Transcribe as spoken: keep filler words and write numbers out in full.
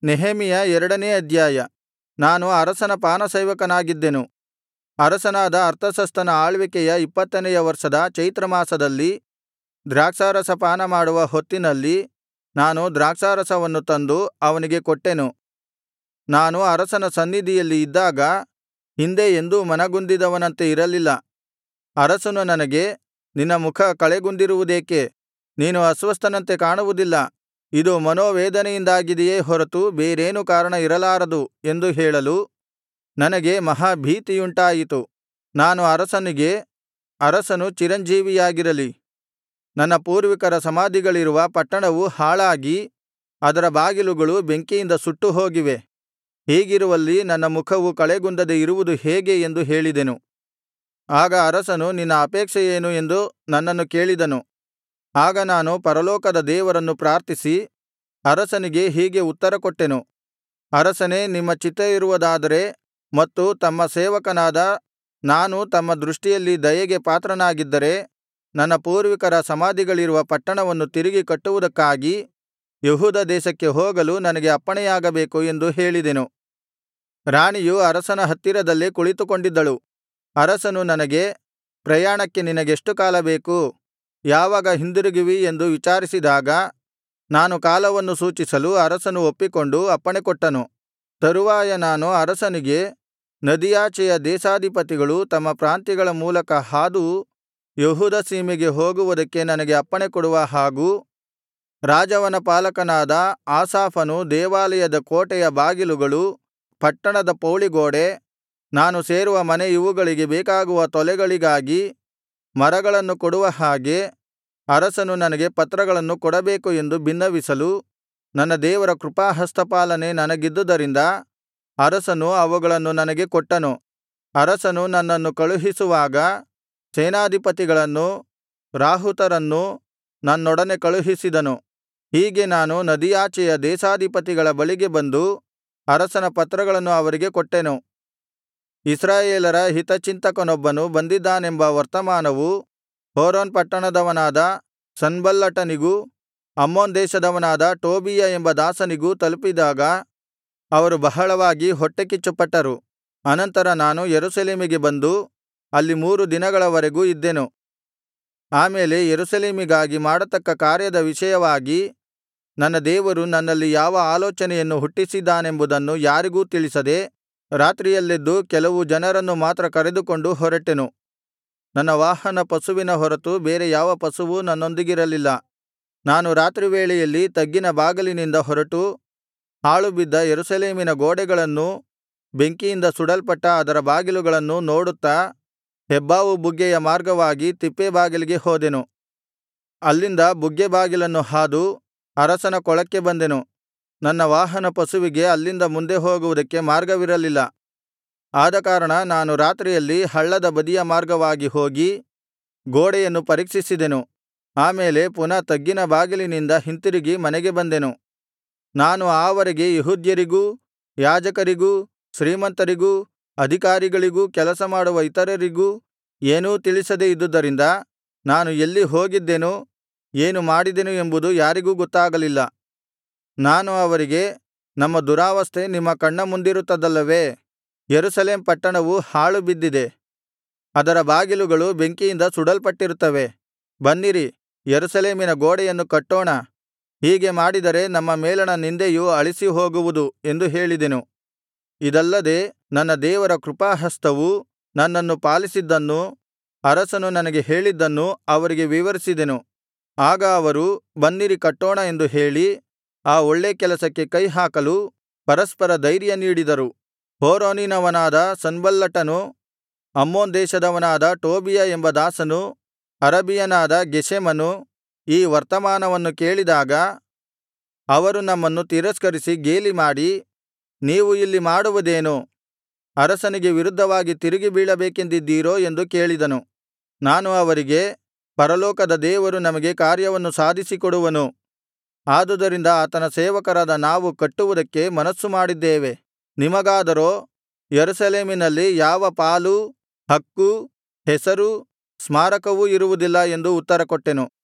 ನೆಹೆಮೀಯ ಎರಡನೇ ಅಧ್ಯಾಯ. ನಾನು ಅರಸನ ಪಾನಸೇವಕನಾಗಿದ್ದೆನು. ಅರಸನಾದ ಅರ್ತಷಸ್ತನ ಆಳ್ವಿಕೆಯ ಇಪ್ಪತ್ತನೆಯ ವರ್ಷದ ಚೈತ್ರಮಾಸದಲ್ಲಿ ದ್ರಾಕ್ಷಾರಸ ಪಾನಮಾಡುವ ಹೊತ್ತಿನಲ್ಲಿ ನಾನು ದ್ರಾಕ್ಷಾರಸವನ್ನು ತಂದು ಅವನಿಗೆ ಕೊಟ್ಟೆನು. ನಾನು ಅರಸನ ಸನ್ನಿಧಿಯಲ್ಲಿ ಇದ್ದಾಗ ಹಿಂದೆ ಎಂದೂ ಮನಗುಂದಿದವನಂತೆ ಇರಲಿಲ್ಲ. ಅರಸನು ನನಗೆ, ನಿನ್ನ ಮುಖ ಕಳೆಗುಂದಿರುವುದೇಕೆ? ನೀನು ಅಸ್ವಸ್ಥನಂತೆ ಕಾಣುವುದಿಲ್ಲ. ಇದು ಮನೋವೇದನೆಯಿಂದಾಗಿದೆಯೇ ಹೊರತು ಬೇರೇನೂ ಕಾರಣ ಇರಲಾರದು ಎಂದು ಹೇಳಲು ನನಗೆ ಮಹಾ ಭೀತಿಯುಂಟಾಯಿತು. ನಾನು ಅರಸನಿಗೆ, ಅರಸನು ಚಿರಂಜೀವಿಯಾಗಿರಲಿ. ನನ್ನ ಪೂರ್ವಿಕರ ಸಮಾಧಿಗಳಿರುವ ಪಟ್ಟಣವು ಹಾಳಾಗಿ ಅದರ ಬಾಗಿಲುಗಳು ಬೆಂಕಿಯಿಂದ ಸುಟ್ಟು ಹೋಗಿವೆ. ಹೀಗಿರುವಲ್ಲಿ ನನ್ನ ಮುಖವು ಕಳೆಗುಂದದೆ ಇರುವುದು ಹೇಗೆ ಎಂದು ಹೇಳಿದೆನು. ಆಗ ಅರಸನು, ನಿನ್ನ ಅಪೇಕ್ಷೆ ಏನು ಎಂದು ನನ್ನನ್ನು ಕೇಳಿದನು. ಆಗ ನಾನು ಪರಲೋಕದ ದೇವರನ್ನು ಪ್ರಾರ್ಥಿಸಿ ಅರಸನಿಗೆ ಹೀಗೆ ಉತ್ತರಕೊಟ್ಟೆನು. ಅರಸನೇ, ನಿಮ್ಮ ಚಿತ್ತವಿರುವುದಾದರೆ ಮತ್ತು ತಮ್ಮ ಸೇವಕನಾದ ನಾನು ತಮ್ಮ ದೃಷ್ಟಿಯಲ್ಲಿ ದಯೆಗೆ ಪಾತ್ರನಾಗಿದ್ದರೆ ನನ್ನ ಪೂರ್ವಿಕರ ಸಮಾಧಿಗಳಿರುವ ಪಟ್ಟಣವನ್ನು ತಿರುಗಿ ಕಟ್ಟುವುದಕ್ಕಾಗಿ ಯೆಹೂದ ದೇಶಕ್ಕೆ ಹೋಗಲು ನನಗೆ ಅಪ್ಪಣೆಯಾಗಬೇಕು ಎಂದು ಹೇಳಿದೆನು. ರಾಣಿಯು ಅರಸನ ಹತ್ತಿರದಲ್ಲೇ ಕುಳಿತುಕೊಂಡಿದ್ದಳು. ಅರಸನು ನನಗೆ, ಪ್ರಯಾಣಕ್ಕೆ ನಿನಗೆಷ್ಟು ಕಾಲ ಬೇಕು? ಯಾವಾಗ ಹಿಂದಿರುಗುವಿ ಎಂದು ವಿಚಾರಿಸಿದಾಗ ನಾನು ಕಾಲವನ್ನು ಸೂಚಿಸಲು ಅರಸನು ಒಪ್ಪಿಕೊಂಡು ಅಪ್ಪಣೆಕೊಟ್ಟನು. ತರುವಾಯ ನಾನು ಅರಸನಿಗೆ, ನದಿಯಾಚೆಯ ದೇಶಾಧಿಪತಿಗಳು ತಮ್ಮ ಪ್ರಾಂತ್ಯಗಳ ಮೂಲಕ ಹಾದು ಯೆಹೂದ ಸೀಮೆಗೆ ಹೋಗುವುದಕ್ಕೆ ನನಗೆ ಅಪ್ಪಣೆಕೊಡುವ ಹಾಗೂ ರಾಜವನಪಾಲಕನಾದ ಆಸಾಫನು ದೇವಾಲಯದ ಕೋಟೆಯ ಬಾಗಿಲುಗಳು, ಪಟ್ಟಣದ ಪೌಳಿಗೋಡೆ, ನಾನು ಸೇರುವ ಮನೆ ಇವುಗಳಿಗೆ ಬೇಕಾಗುವ ತೊಲೆಗಳಿಗಾಗಿ ಮರಗಳನ್ನು ಕೊಡುವ ಹಾಗೆ ಅರಸನು ನನಗೆ ಪತ್ರಗಳನ್ನು ಕೊಡಬೇಕು ಎಂದು ಬಿನ್ನವಿಸಲು ನನ್ನ ದೇವರ ಕೃಪಾಹಸ್ತಪಾಲನೆ ನನಗಿದ್ದುದರಿಂದ ಅರಸನು ಅವುಗಳನ್ನು ನನಗೆ ಕೊಟ್ಟನು. ಅರಸನು ನನ್ನನ್ನು ಕಳುಹಿಸುವಾಗ ಸೇನಾಧಿಪತಿಗಳನ್ನೂ ರಾಹುತರನ್ನೂ ನನ್ನೊಡನೆ ಕಳುಹಿಸಿದನು. ಹೀಗೆ ನಾನು ನದಿಯಾಚೆಯ ದೇಶಾಧಿಪತಿಗಳ ಬಳಿಗೆ ಬಂದು ಅರಸನ ಪತ್ರಗಳನ್ನು ಅವರಿಗೆ ಕೊಟ್ಟೆನು. ಇಸ್ರಾಯೇಲರ ಹಿತಚಿಂತಕನೊಬ್ಬನು ಬಂದಿದ್ದಾನೆಂಬ ವರ್ತಮಾನವು ಹೋರೋನ್ ಪಟ್ಟಣದವನಾದ ಸನ್ಬಲ್ಲಟನಿಗೂ ಅಮ್ಮೋನ್ ದೇಶದವನಾದ ಟೋಬೀಯ ಎಂಬ ದಾಸನಿಗೂ ತಲುಪಿದಾಗ ಅವರು ಬಹಳವಾಗಿ ಹೊಟ್ಟೆಕಿಚ್ಚುಪಟ್ಟರು. ಅನಂತರ ನಾನು ಯೆರೂಸಲೇಮಿಗೆ ಬಂದು ಅಲ್ಲಿ ಮೂರು ದಿನಗಳವರೆಗೂ ಇದ್ದೆನು. ಆಮೇಲೆ ಯೆರೂಸಲೇಮಿಗಾಗಿ ಮಾಡತಕ್ಕ ಕಾರ್ಯದ ವಿಷಯವಾಗಿ ನನ್ನ ದೇವರು ನನ್ನಲ್ಲಿ ಯಾವ ಆಲೋಚನೆಯನ್ನು ಹುಟ್ಟಿಸಿದ್ದಾನೆಂಬುದನ್ನು ಯಾರಿಗೂ ತಿಳಿಸದೆ ರಾತ್ರಿಯಲ್ಲೆದ್ದು ಕೆಲವು ಜನರನ್ನು ಮಾತ್ರ ಕರೆದುಕೊಂಡು ಹೊರಟೆನು. ನನ್ನ ವಾಹನ ಪಶುವಿನ ಹೊರತು ಬೇರೆ ಯಾವ ಪಶುವೂ ನನ್ನೊಂದಿಗಿರಲಿಲ್ಲ. ನಾನು ರಾತ್ರಿವೇಳೆಯಲ್ಲಿ ತಗ್ಗಿನ ಬಾಗಿಲಿನಿಂದ ಹೊರಟು ಹಾಳುಬಿದ್ದ ಯೆರೂಸಲೇಮಿನ ಗೋಡೆಗಳನ್ನೂ ಬೆಂಕಿಯಿಂದ ಸುಡಲ್ಪಟ್ಟ ಅದರ ಬಾಗಿಲುಗಳನ್ನೂ ನೋಡುತ್ತಾ ಹೆಬ್ಬಾವು ಬುಗ್ಗೆಯ ಮಾರ್ಗವಾಗಿ ತಿಪ್ಪೆ ಬಾಗಿಲಿಗೆ ಹೋದೆನು. ಅಲ್ಲಿಂದ ಬುಗ್ಗೆ ಬಾಗಿಲನ್ನು ಹಾದು ಅರಸನ ಕೊಳಕ್ಕೆ ಬಂದೆನು. ನನ್ನ ವಾಹನ ಪಶುವಿಗೆ ಅಲ್ಲಿಂದ ಮುಂದೆ ಹೋಗುವುದಕ್ಕೆ ಮಾರ್ಗವಿರಲಿಲ್ಲ. ಆದಕಾರಣ ನಾನು ರಾತ್ರಿಯಲ್ಲಿ ಹಳ್ಳದ ಬದಿಯ ಮಾರ್ಗವಾಗಿ ಹೋಗಿ ಗೋಡೆಯನ್ನು ಪರೀಕ್ಷಿಸಿದೆನು. ಆಮೇಲೆ ಪುನಃ ತಗ್ಗಿನ ಬಾಗಿಲಿನಿಂದ ಹಿಂತಿರುಗಿ ಮನೆಗೆ ಬಂದೆನು. ನಾನು ಆವರೆಗೆ ಯೆಹೂದ್ಯರಿಗೂ ಯಾಜಕರಿಗೂ ಶ್ರೀಮಂತರಿಗೂ ಅಧಿಕಾರಿಗಳಿಗೂ ಕೆಲಸ ಮಾಡುವ ಇತರರಿಗೂ ಏನೂ ತಿಳಿಸದೆ ಇದ್ದುದರಿಂದ ನಾನು ಎಲ್ಲಿ ಹೋಗಿದ್ದೆನು ಏನು ಮಾಡಿದೆನು ಎಂಬುದು ಯಾರಿಗೂ ಗೊತ್ತಾಗಲಿಲ್ಲ. ನಾನು ಅವರಿಗೆ, ನಮ್ಮ ದುರಾವಸ್ಥೆ ನಿಮ್ಮ ಕಣ್ಣ ಮುಂದಿರುತ್ತದಲ್ಲವೇ? ಯೆರೂಸಲೇಮ್ ಪಟ್ಟಣವು ಹಾಳು ಬಿದ್ದಿದೆ, ಅದರ ಬಾಗಿಲುಗಳು ಬೆಂಕಿಯಿಂದ ಸುಡಲ್ಪಟ್ಟಿರುತ್ತವೆ. ಬನ್ನಿರಿ, ಯೆರೂಸಲೇಮಿನ ಗೋಡೆಯನ್ನು ಕಟ್ಟೋಣ. ಹೀಗೆ ಮಾಡಿದರೆ ನಮ್ಮ ಮೇಲಣ ನಿಂದೆಯು ಅಳಿಸಿ ಹೋಗುವುದು ಎಂದು ಹೇಳಿದೆನು. ಇದಲ್ಲದೆ ನನ್ನ ದೇವರ ಕೃಪಾಹಸ್ತವು ನನ್ನನ್ನು ಪಾಲಿಸಿದ್ದನ್ನೂ ಅರಸನು ನನಗೆ ಹೇಳಿದ್ದನ್ನೂ ಅವರಿಗೆ ವಿವರಿಸಿದೆನು. ಆಗ ಅವರು, ಬನ್ನಿರಿ ಕಟ್ಟೋಣ ಎಂದು ಹೇಳಿ ಆ ಒಳ್ಳೇ ಕೆಲಸಕ್ಕೆ ಕೈಹಾಕಲು ಪರಸ್ಪರ ಧೈರ್ಯ ನೀಡಿದರು. ಹೋರೋನಿನವನಾದ ಸನ್ಬಲ್ಲಟನು, ಅಮ್ಮೋನ್ ದೇಶದವನಾದ ಟೋಬೀಯ ಎಂಬ ದಾಸನು, ಅರಬಿಯನಾದ ಗೆಷೆಮನು ಈ ವರ್ತಮಾನವನ್ನು ಕೇಳಿದಾಗ ಅವರು ನಮ್ಮನ್ನು ತಿರಸ್ಕರಿಸಿ ಗೇಲಿಮಾಡಿ, ನೀವು ಇಲ್ಲಿ ಮಾಡುವುದೇನು? ಅರಸನಿಗೆ ವಿರುದ್ಧವಾಗಿ ತಿರುಗಿ ಬೀಳಬೇಕೆಂದಿದ್ದೀರೋ ಎಂದು ಕೇಳಿದನು. ನಾನು ಅವರಿಗೆ, ಪರಲೋಕದ ದೇವರು ನಮಗೆ ಕಾರ್ಯವನ್ನು ಸಾಧಿಸಿಕೊಡುವನು. ಆದುದರಿಂದ ಆತನ ಸೇವಕರಾದ ನಾವು ಕಟ್ಟುವುದಕ್ಕೆ ಮನಸ್ಸು ಮಾಡಿದ್ದೇವೆ. ನಿಮಗಾದರೋ ಯೆರೂಸಲೇಮಿನಲ್ಲಿ ಯಾವ ಪಾಲೂ ಹಕ್ಕೂ ಹೆಸರೂ ಸ್ಮಾರಕವೂ ಇರುವುದಿಲ್ಲ ಎಂದು ಉತ್ತರಕೊಟ್ಟೆನು.